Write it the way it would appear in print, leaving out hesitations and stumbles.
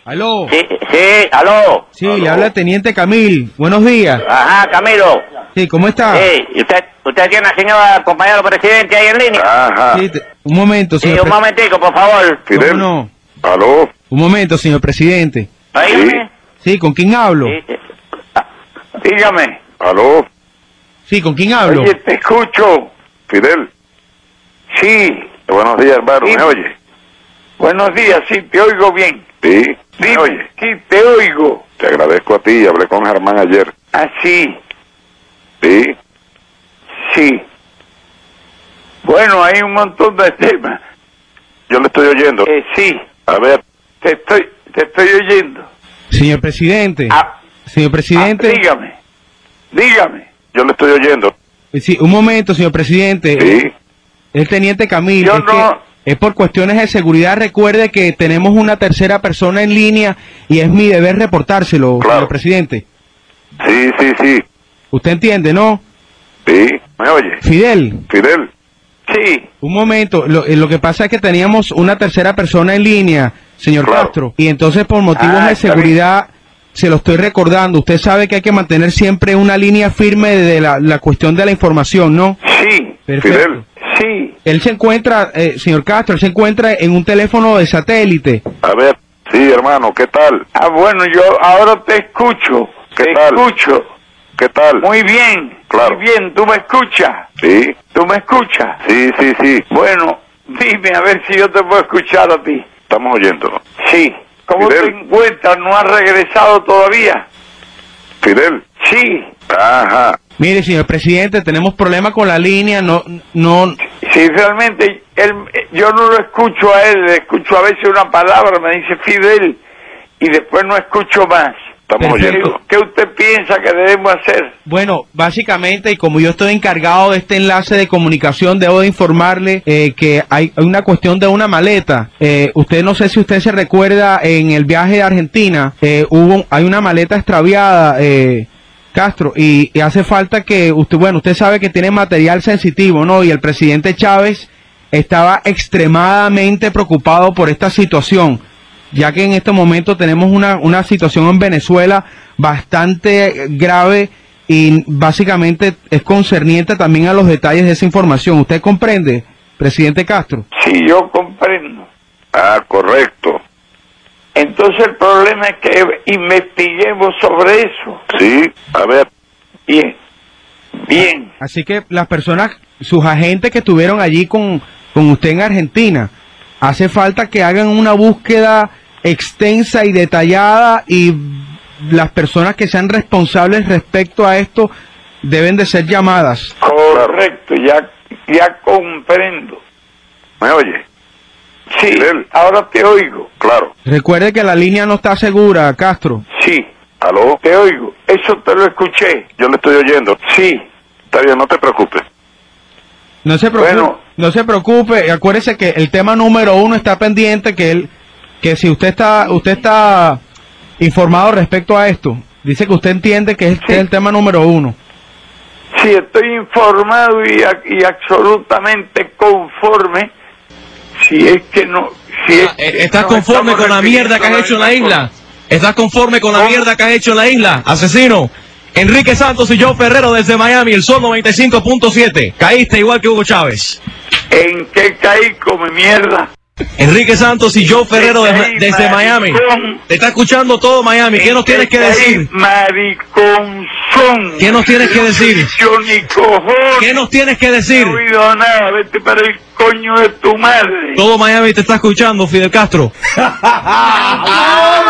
Aló. Sí, aló. Sí, aló. Le habla Teniente Camil. Buenos días. Ajá, Camilo. Sí, ¿cómo está? Sí, ¿y usted tiene al señor compañero presidente ahí en línea? Ajá. Sí, un momento, Sí, señor. un momentico, por favor. Fidel. ¿Cómo no? ¿Aló? Un momento, señor presidente. Dígame. Sí, ¿con quién hablo? Dígame. ¿Aló? Sí, ¿con quién hablo? Oye, te escucho. Fidel. Sí. Buenos días, hermano. Sí. ¿Me oye? Buenos días, sí, te oigo bien. Sí. ¿Me Dime, oye? sí, te oigo. Te agradezco a ti. Hablé con Germán ayer. Ah, sí, Sí. sí. Bueno, hay un montón de temas. Yo le estoy oyendo. Sí, A ver. te estoy oyendo. Señor presidente. Señor presidente. Dígame. Yo le estoy oyendo. Sí, un momento, señor presidente. Sí. El Teniente Camil. Yo es no- que es por cuestiones de seguridad. Recuerde que tenemos una tercera persona en línea y es mi deber reportárselo, Claro. señor presidente. Sí, sí, sí. ¿Usted entiende, no? Sí. ¿Me oye? Fidel. Fidel. Sí, Un momento, lo que pasa es que teníamos una tercera persona en línea, señor Claro. Castro, y entonces por motivos de está seguridad se lo estoy recordando. Usted sabe que hay que mantener siempre una línea firme de la cuestión de la información, ¿no? sí, Perfecto. Fidel. sí. Él se encuentra, señor Castro, él se encuentra en un teléfono de satélite. A ver. Sí, hermano. ¿Qué tal? Ah, bueno, yo ahora te escucho. ¿Qué te tal? escucho. ¿Qué tal? Muy bien. Claro. Muy bien, tú me escuchas. Sí. Tú me escuchas. Sí, sí, sí. Bueno, dime a ver si yo te puedo escuchar a ti. Estamos oyéndonos. Sí. ¿Cómo Fidel. te encuentras? ¿No has regresado todavía? Fidel. Sí. Ajá. Mire, señor presidente, tenemos problemas con la línea, no, Sí, realmente yo no lo escucho a él, le escucho a veces una palabra, me dice Fidel, y después no escucho más. Estamos Perfecto. oyendo. ¿Qué usted piensa que debemos hacer? Bueno, básicamente, y como yo estoy encargado de este enlace de comunicación, debo de informarle que hay una cuestión de una maleta. Usted, no sé si usted se recuerda, en el viaje de Argentina, hay una maleta extraviada, Castro, y hace falta que usted sabe que tiene material sensitivo, ¿no? Y el presidente Chávez estaba extremadamente preocupado por esta situación, ya que en este momento tenemos una situación en Venezuela bastante grave y básicamente es concerniente también a los detalles de esa información. ¿Usted comprende, presidente Castro? Sí, yo comprendo. Ah, correcto. Entonces el problema es que investiguemos sobre eso. Sí. A ver. Bien, bien. Así que las personas, sus agentes que estuvieron allí con usted en Argentina, hace falta que hagan una búsqueda extensa y detallada, y las personas que sean responsables respecto a esto deben de ser llamadas. Correcto, ya comprendo. ¿Me oye? Sí, Fidel. ahora te oigo. Claro. Recuerde que la línea no está segura, Castro. Sí, ¿Aló? te oigo. Eso te lo escuché. Yo le estoy oyendo. Sí. Está bien, no te preocupes. No se preocupe, Bueno. no se preocupe. Acuérdese que el tema número 1 está pendiente, que si usted está informado respecto a esto, dice que usted entiende que es el tema número 1. Sí, estoy informado y absolutamente conforme. Si es que no... ¿Estás conforme con la mierda que has hecho en la isla? ¿Estás conforme con la ¿Cómo? mierda que has hecho en la isla, asesino? Enrique Santos y Joe Ferrero desde Miami, el Sol 95.7. Caíste igual que Hugo Chávez. ¿En qué caí come mierda? Enrique Santos y Joe Ferrero desde Miami. Maricón. Te está escuchando todo Miami. ¿Qué nos tienes que decir? Mariconzón. ¿Qué nos tienes que decir? Yo ni cojones. ¿Qué nos tienes que No decir? he oído nada. Vete para el coño de tu madre. Todo Miami te está escuchando, Fidel Castro.